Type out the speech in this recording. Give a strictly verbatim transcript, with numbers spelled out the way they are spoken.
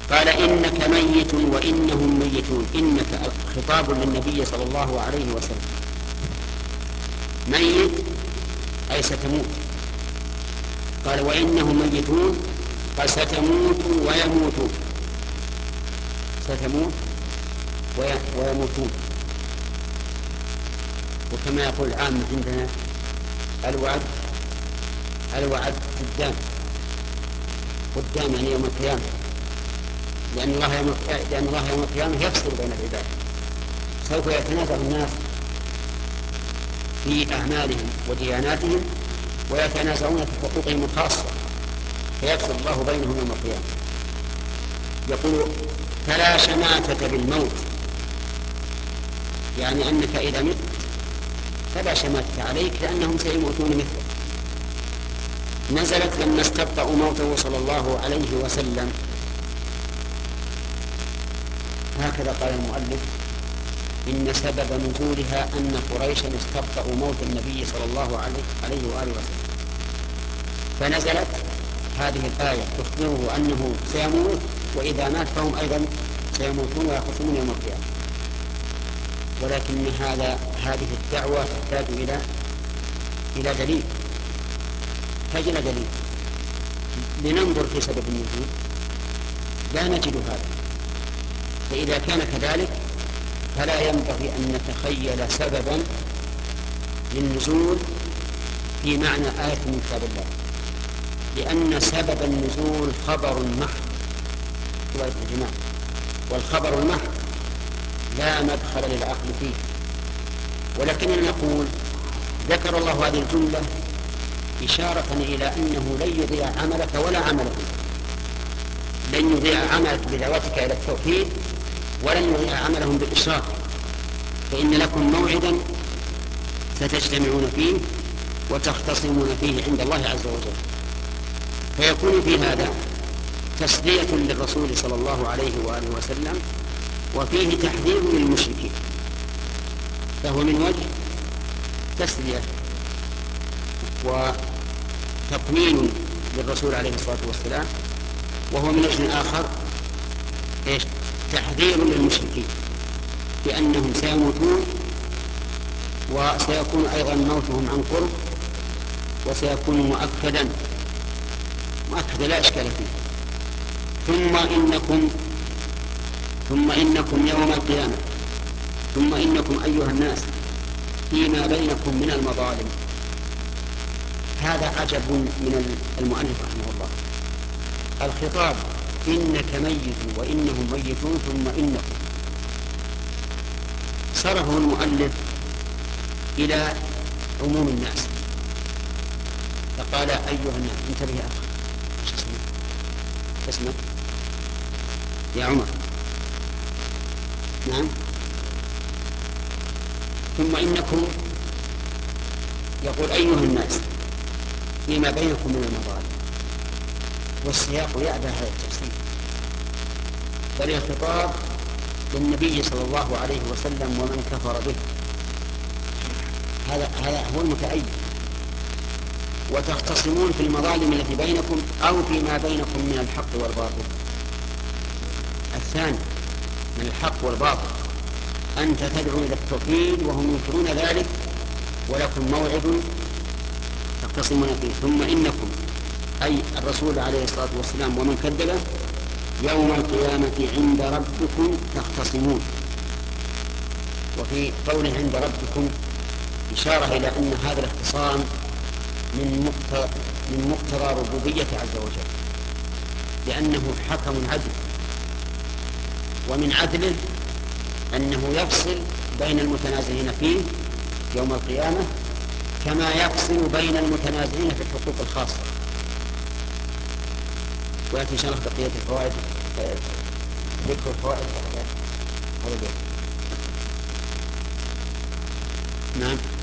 قال إنك ميت وإنهم ميتون. إنك خطاب للنبي صلى الله عليه وسلم، ميت أي ستموت. قال وإنهم ميتون، قال ستموت ويموتون، ستموت ويموتون. وكما يقول العام عندنا الوعد، الوعد قدام، قدام يعني يوم القيامة، لأن الله يوم لأن الله يوم القيامة يفصل بين العباد، سوف يتنازع الناس في أعمالهم ودياناتهم ويتنازعون في حقوقهم الخاصة، فيفصل الله بينهم يوم القيامة. يقول فلا شماتة بالموت، يعني أنك إذا مت فلا شماتة عليك لأنهم سيموتون مثلك. نزلت لما استبطأوا موته صلى الله عليه وسلم. هكذا قال المؤلف إن سبب نزولها أن قريشا استبطأوا موت النبي صلى الله عليه وآله وسلم، فنزلت هذه الآية تخبره أنه سيموت، وإذا مات فهم أيضا سيموتون ويخصمون يوم القيامة. ولكن هذا هذه الدعوة تحتاج إلى إلى دليل، تحتاج إلى دليل لننظر في سبب النزول، لا نجد هذا. فإذا كان كذلك فلا ينبغي أن نتخيل سببا للنزول في معنى آية من كتاب الله، لأن سبب النزول خبر محض والإجماع، والخبر المحض لا مدخل للعقل فيه. ولكننا نقول ذكر الله هذه الجملة إشارة إلى أنه لن يضيع عملك ولا عملك، لن يضيع عملك بدعوتك إلى التوحيد ولن يضيع عملهم بالإشراك، فإن لكم موعدا ستجتمعون فيه وتختصمون فيه عند الله عز وجل. فيكون في هذا تسلية للرسول صلى الله عليه وآله وسلم، وفيه تحذير للمشركين، فهو من وجه تسلية وتطمين للرسول عليه الصلاة والسلام، وهو من وجه آخر إيش؟ تحذير للمشركين بأنهم سيموتون، وسيكون أيضا موتهم عن قرب، وسيكون مؤكدا مؤكدا لا إشكال فيه. ثم إنكم ثم إنكم يوم القيامة ثم إنكم أيها الناس فيما بينكم من المظالم. هذا عجب من المؤلف رحمه الله. الخطاب إنك ميت وإنهم ميتون ثم إنكم، صرفه المؤلف إلى عموم الناس، فقال أيها الناس. انتبه يا أخي، ايش اسمك؟ اسمك يا عمر؟ نعم. ثم إنكم يقول أيها الناس فيما بينكم من المظالم، والسياق يأبى هذا التفسير، بل الخطاب للنبي صلى الله عليه وسلم ومن كفر به، هذا هذا هو المتأيد. وتختصمون في المظالم التي بينكم أو فيما بينكم من الحق والباطل. الثاني من الحق والباطل، أنت تدعو إلى التوحيد وهم ينكرون ذلك، ولكم موعد تختصمون فيه. ثم إنكم أي الرسول عليه الصلاة والسلام ومن كذبه يوم القيامة عند ربكم تختصمون. وفي قوله عند ربكم إشارة إلى أن هذا الاختصام من مقتضى من مقتضى ربوبية عز وجل، لأنه حكم عدل، ومن عدله أنه يفصل بين المتنازعين فيه يوم القيامة كما يفصل بين المتنازعين في الحقوق الخاصة. ويأتي إن شاء الله بقية الفوائد، ذكر الفوائد هذا اليوم. نعم.